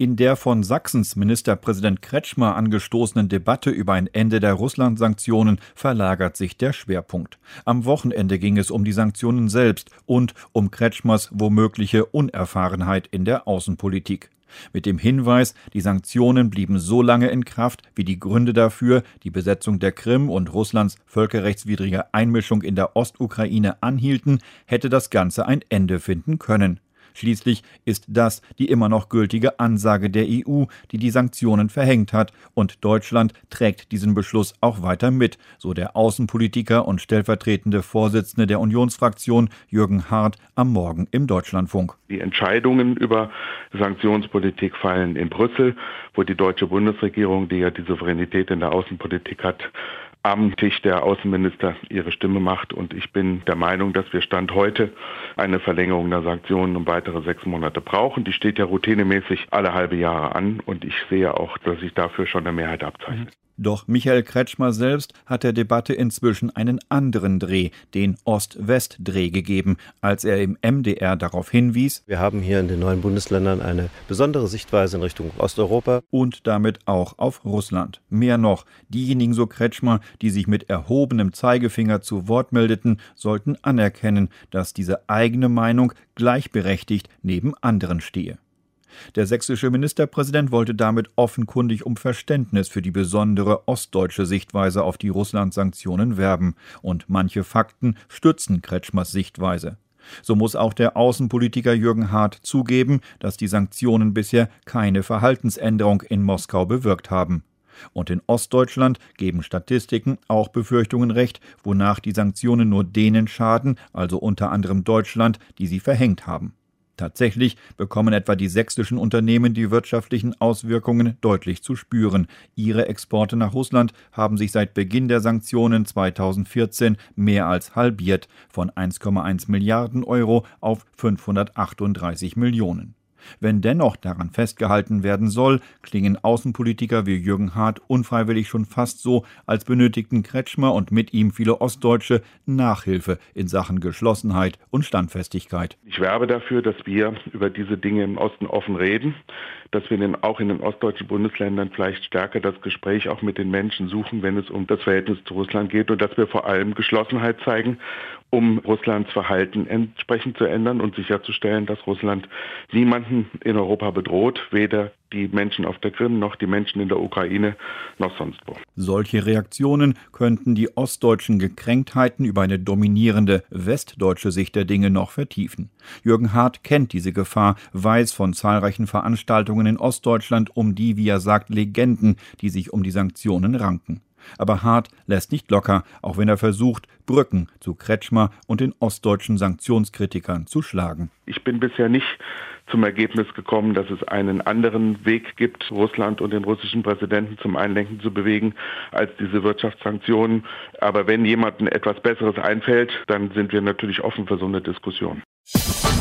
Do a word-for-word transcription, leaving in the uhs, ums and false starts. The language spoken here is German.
In der von Sachsens Ministerpräsident Kretschmer angestoßenen Debatte über ein Ende der Russland-Sanktionen verlagert sich der Schwerpunkt. Am Wochenende ging es um die Sanktionen selbst und um Kretschmers womögliche Unerfahrenheit in der Außenpolitik. Mit dem Hinweis, die Sanktionen blieben so lange in Kraft, wie die Gründe dafür, die Besetzung der Krim und Russlands völkerrechtswidrige Einmischung in der Ostukraine anhielten, hätte das Ganze ein Ende finden können. Schließlich ist das die immer noch gültige Ansage der E U, die die Sanktionen verhängt hat, und Deutschland trägt diesen Beschluss auch weiter mit, so der Außenpolitiker und stellvertretende Vorsitzende der Unionsfraktion Jürgen Hart am Morgen im Deutschlandfunk. Die Entscheidungen über Sanktionspolitik fallen in Brüssel, wo die deutsche Bundesregierung, die ja die Souveränität in der Außenpolitik hat, am Tisch der Außenminister ihre Stimme macht. Und ich bin der Meinung, dass wir Stand heute eine Verlängerung der Sanktionen um weitere sechs Monate brauchen. Die steht ja routinemäßig alle halbe Jahre an und ich sehe auch, dass sich dafür schon eine Mehrheit abzeichnet. Doch Michael Kretschmer selbst hat der Debatte inzwischen einen anderen Dreh, den Ost-West-Dreh gegeben, als er im M D R darauf hinwies: Wir haben hier in den neuen Bundesländern eine besondere Sichtweise in Richtung Osteuropa. Und damit auch auf Russland. Mehr noch, diejenigen, so Kretschmer, die sich mit erhobenem Zeigefinger zu Wort meldeten, sollten anerkennen, dass diese eigene Meinung gleichberechtigt neben anderen stehe. Der sächsische Ministerpräsident wollte damit offenkundig um Verständnis für die besondere ostdeutsche Sichtweise auf die Russland-Sanktionen werben. Und manche Fakten stützen Kretschmers Sichtweise. So muss auch der Außenpolitiker Jürgen Hart zugeben, dass die Sanktionen bisher keine Verhaltensänderung in Moskau bewirkt haben. Und in Ostdeutschland geben Statistiken auch Befürchtungen recht, wonach die Sanktionen nur denen schaden, also unter anderem Deutschland, die sie verhängt haben. Tatsächlich bekommen etwa die sächsischen Unternehmen die wirtschaftlichen Auswirkungen deutlich zu spüren. Ihre Exporte nach Russland haben sich seit Beginn der Sanktionen zweitausendvierzehn mehr als halbiert, von eins Komma eins Milliarden Euro auf fünfhundertachtunddreißig Millionen. Wenn dennoch daran festgehalten werden soll, klingen Außenpolitiker wie Jürgen Hart unfreiwillig schon fast so, als benötigten Kretschmer und mit ihm viele Ostdeutsche Nachhilfe in Sachen Geschlossenheit und Standfestigkeit. Ich werbe dafür, dass wir über diese Dinge im Osten offen reden, dass wir den, auch in den ostdeutschen Bundesländern vielleicht stärker das Gespräch auch mit den Menschen suchen, wenn es um das Verhältnis zu Russland geht, und dass wir vor allem Geschlossenheit zeigen, um Russlands Verhalten entsprechend zu ändern und sicherzustellen, dass Russland niemanden in Europa bedroht, weder die Menschen auf der Krim noch die Menschen in der Ukraine noch sonst wo. Solche Reaktionen könnten die ostdeutschen Gekränktheiten über eine dominierende westdeutsche Sicht der Dinge noch vertiefen. Jürgen Hart kennt diese Gefahr, weiß von zahlreichen Veranstaltungen in Ostdeutschland um die, wie er sagt, Legenden, die sich um die Sanktionen ranken. Aber Hart lässt nicht locker, auch wenn er versucht, Brücken zu Kretschmer und den ostdeutschen Sanktionskritikern zu schlagen. Ich bin bisher nicht zum Ergebnis gekommen, dass es einen anderen Weg gibt, Russland und den russischen Präsidenten zum Einlenken zu bewegen, als diese Wirtschaftssanktionen. Aber wenn jemandem etwas Besseres einfällt, dann sind wir natürlich offen für so eine Diskussion.